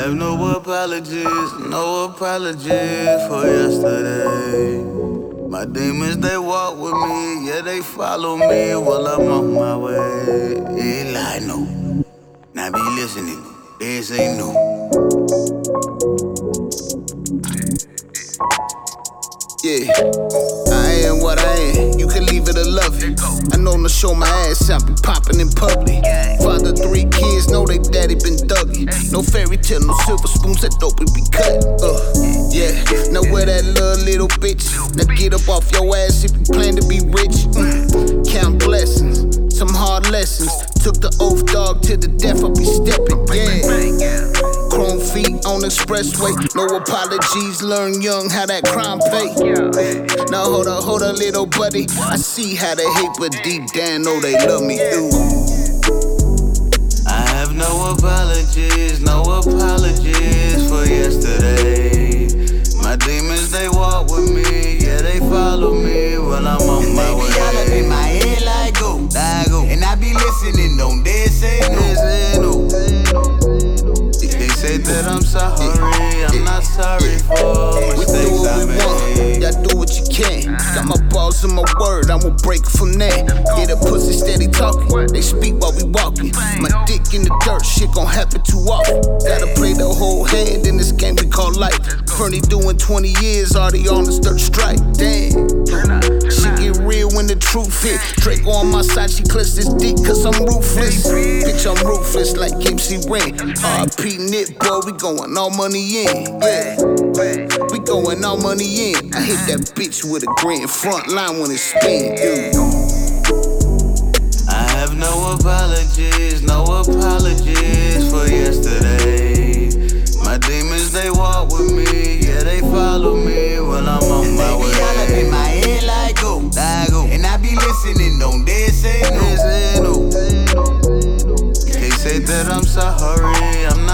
have no apologies for yesterday. My demons, they walk with me, yeah, they follow me while I'm on my way. I know, now be listening, this ain't new. Yeah, I am what I am, you can leave it or love it. I know to show my ass, I be popping in public. Father 3 kids, know they daddy been thugging. No fairy tale, no silver spoons, that dope it be cut. Yeah, now where that little bitch. Now get up off your ass if you plan to be rich. Count blessings, some hard lessons. Took the oath, dog, to the death I'll be stepping, yeah. Chrome feet on expressway, no apologies, learn young how that crime pay. Now hold up, little buddy, I see how they hate, but deep down know they love me, ooh. I have no apologies for yesterday. My demons, they walk with me, yeah, they follow me while I'm on my way. All up in my head like go, and I be listening, don't dare say no. They say that I'm sorry, I'm not sorry for mistakes I made. Y'all do what you can. Got my balls in my word, I won't break from that. Get a pussy steady talking, they speak while we walking. My dick in the dirt, shit gon' happen too often. Gotta play the whole hand in this game we call life. Fernie doing 20 years, already on the third strike. Damn, shit get real when the truth hit. Draco on my side, she clutch this dick cause I'm ruthless. Bitch, I'm ruthless like MC Ren. RP Nip, boy, we going all money in. Yeah, we going all money in. I hit that bitch with a grand front line when it spin, dude. I have no apologies for yesterday. My demons, they walk with me, yeah, they follow me while I'm on my way. All up in my head like go, and I be listening, don't dare say no. They say that I'm sorry, I'm